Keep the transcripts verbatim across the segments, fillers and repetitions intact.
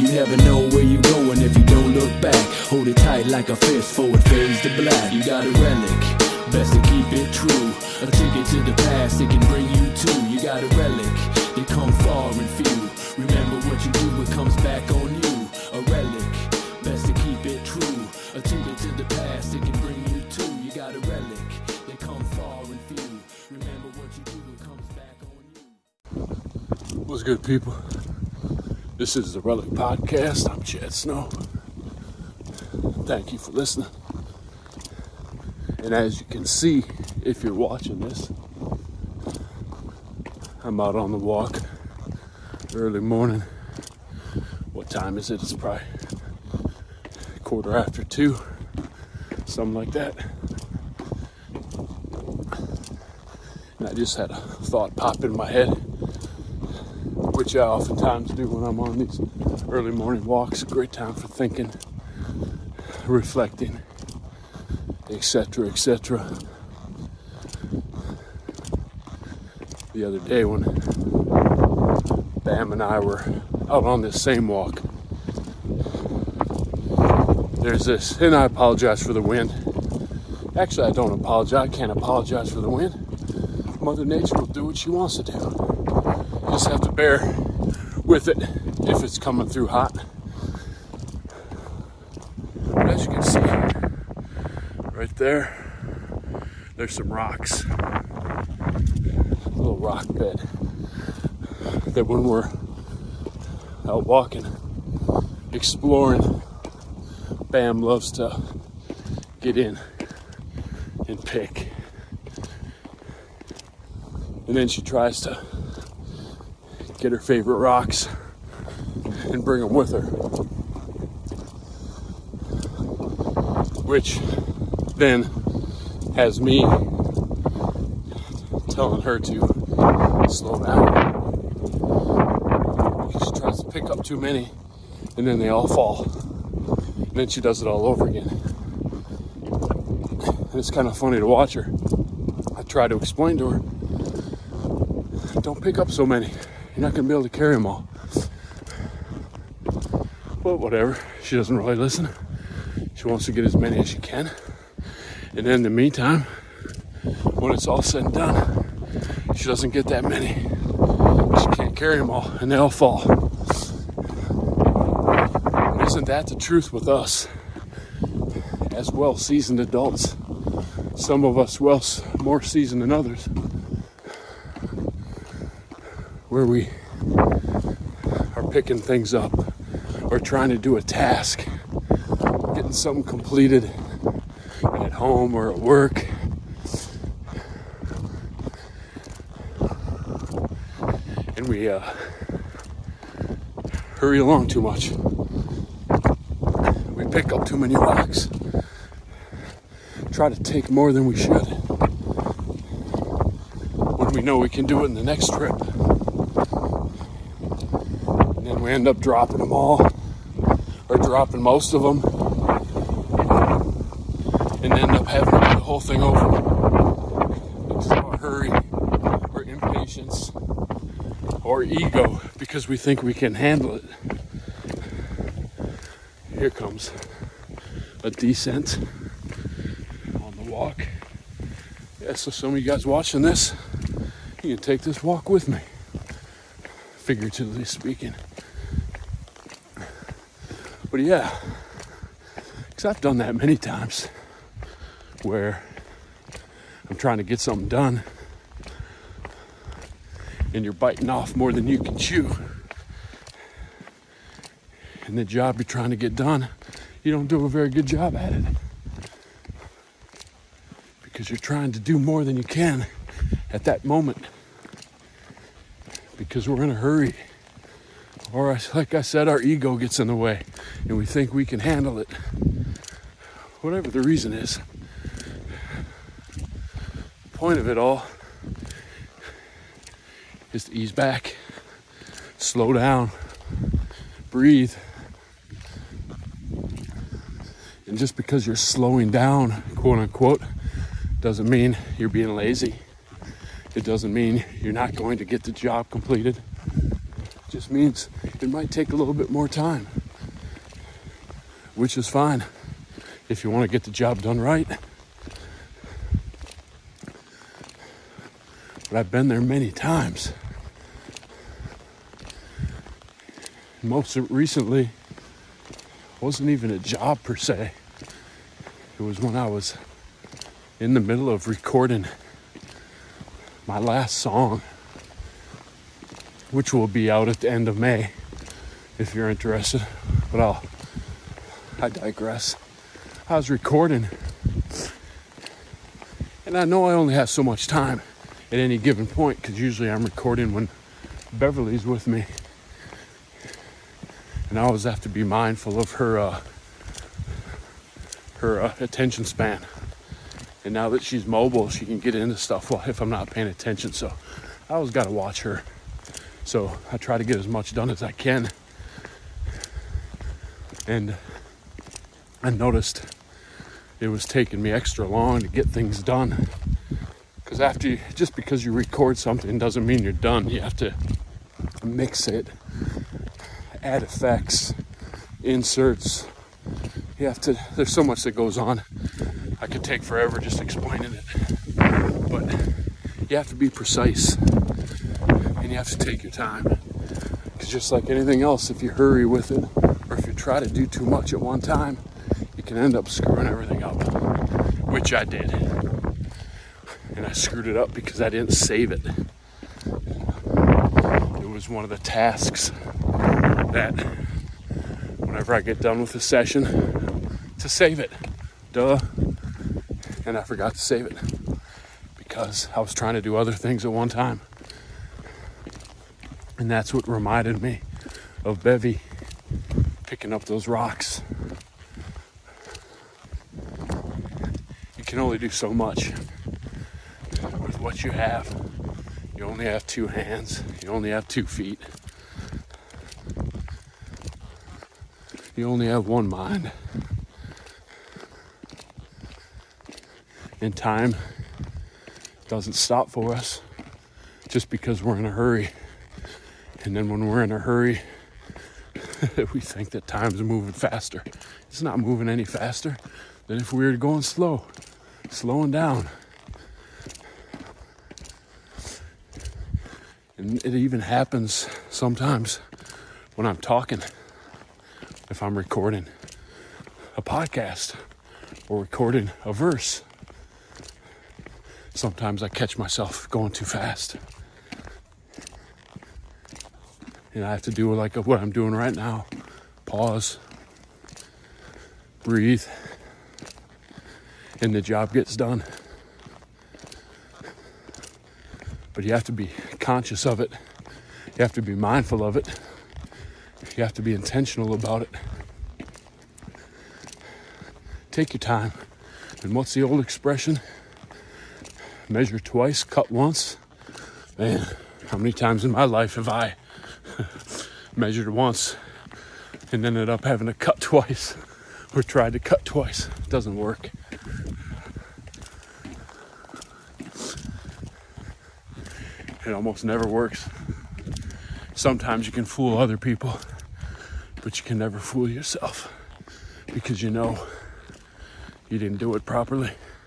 You never know where you're going if you don't look back. Hold it tight like a fist before it fades to black. You got a relic, best to keep it true. A ticket to the past, it can bring you to. You got a relic, they come far and few. Remember what you do, it comes back on you. A relic, best to keep it true. A ticket to the past, it can bring you to. You got a relic, they come far and few. Remember what you do, it comes back on you. What's good, people? This is the Relic Podcast. I'm Chad Snow. Thank you for listening. And as you can see, if you're watching this, I'm out on the walk early morning. What time is it? It's probably quarter after two, something like that. And I just had a thought pop in my head, which I oftentimes do when I'm on these early morning walks. A great time for thinking, reflecting, etc, et cetera. The other day when Bam and I were out on this same walk, there's this, and I apologize for the wind. Actually, I don't apologize. I can't apologize for the wind. Mother Nature will do what she wants to do. You just have to bear with it if it's coming through hot. But as you can see, right there, there's some rocks. A little rock bed that when we're out walking, exploring, Bam loves to get in and pick. And then she tries to get her favorite rocks and bring them with her, which then has me telling her to slow down, because she tries to pick up too many and then they all fall, and then she does it all over again. And it's kind of funny to watch her. I try to explain to her, don't pick up so many, you're not going to be able to carry them all. But whatever, she doesn't really listen. She wants to get as many as she can. And then in the meantime, when it's all said and done, she doesn't get that many. She can't carry them all, and they all fall. And isn't that the truth with us? As well-seasoned adults, some of us well more seasoned than others, where we are picking things up or trying to do a task, getting something completed at home or at work. And we uh, hurry along too much. We pick up too many rocks. Try to take more than we should, when we know we can do it in the next trip. And then we end up dropping them all, or dropping most of them, and end up having to do the whole thing over because of our hurry, or impatience, or ego, because we think we can handle it. Here comes a descent on the walk. Yeah, so some of you guys watching this, you can take this walk with me, figuratively speaking. But yeah, because I've done that many times, where I'm trying to get something done and you're biting off more than you can chew. And the job you're trying to get done, you don't do a very good job at it, because you're trying to do more than you can at that moment, because we're in a hurry. Or like I said, our ego gets in the way and we think we can handle it. Whatever the reason is. The point of it all is to ease back, slow down, breathe. And just because you're slowing down, quote unquote, doesn't mean you're being lazy. It doesn't mean you're not going to get the job completed. It just means it might take a little bit more time, which is fine if you want to get the job done right. But I've been there many times. Most recently, wasn't even a job per se. It was when I was in the middle of recording my last song, which will be out at the end of May if you're interested. But I'll, I digress. I was recording, and I know I only have so much time at any given point, because usually I'm recording when Beverly's with me, and I always have to be mindful of her uh, her uh, attention span. And now that she's mobile, she can get into stuff well, if I'm not paying attention. So I always got to watch her. So I try to get as much done as I can. And I noticed it was taking me extra long to get things done. Because after you, just because you record something doesn't mean you're done. You have to mix it, add effects, inserts. You have to, there's so much that goes on. I could take forever just explaining it. But you have to be precise. And you have to take your time. Because just like anything else, if you hurry with it, or if you try to do too much at one time, you can end up screwing everything up. Which I did. And I screwed it up because I didn't save it. It was one of the tasks that whenever I get done with the session, to save it. Duh. And I forgot to save it because I was trying to do other things at one time. And that's what reminded me of Bevy picking up those rocks. You can only do so much with what you have. You only have two hands. You only have two feet. You only have one mind. And time doesn't stop for us just because we're in a hurry. And then when we're in a hurry, we think that time's moving faster. It's not moving any faster than if we were going slow, slowing down. And it even happens sometimes when I'm talking, if I'm recording a podcast or recording a verse. Sometimes I catch myself going too fast. And I have to do like what I'm doing right now. Pause. Breathe. And the job gets done. But you have to be conscious of it. You have to be mindful of it. You have to be intentional about it. Take your time. And what's the old expression? Measure twice, cut once. Man, how many times in my life have I measured once and ended up having to cut twice or tried to cut twice? It doesn't work. It almost never works. Sometimes you can fool other people, but you can never fool yourself because you know you didn't do it properly.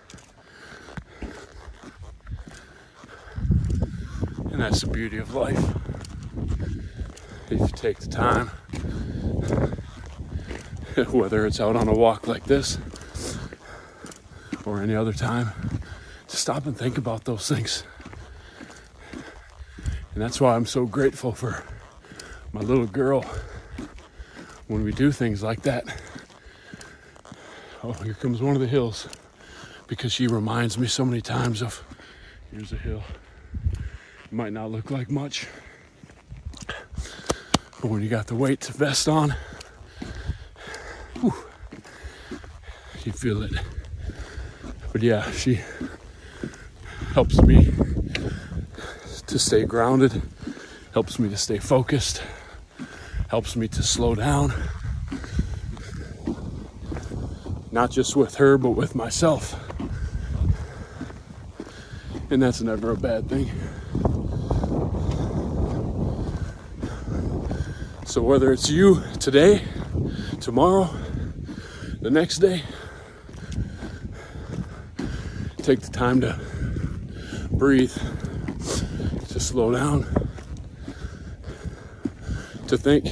And that's the beauty of life. If you take the time, whether it's out on a walk like this or any other time, to stop and think about those things. And that's why I'm so grateful for my little girl when we do things like that. Oh, here comes one of the hills, because she reminds me so many times of, here's a hill. It might not look like much, but when you got the weight vest on, whew, you feel it. But yeah, she helps me to stay grounded, helps me to stay focused, helps me to slow down. Not just with her, but with myself. And that's never a bad thing. So whether it's you today, tomorrow, the next day, take the time to breathe, to slow down, to think.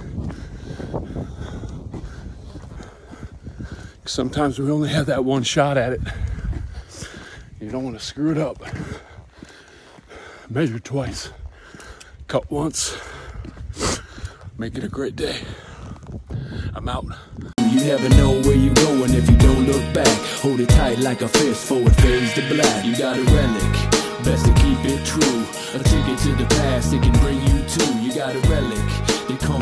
Sometimes we only have that one shot at it. You don't want to screw it up. Measure twice, cut once, make it a great day. I'm out. You never know where you're going if you don't look back. Hold it tight like a fist, forward fades to black. You got a relic, best to keep it true. A ticket to the past, it can bring you to. You got a relic, they call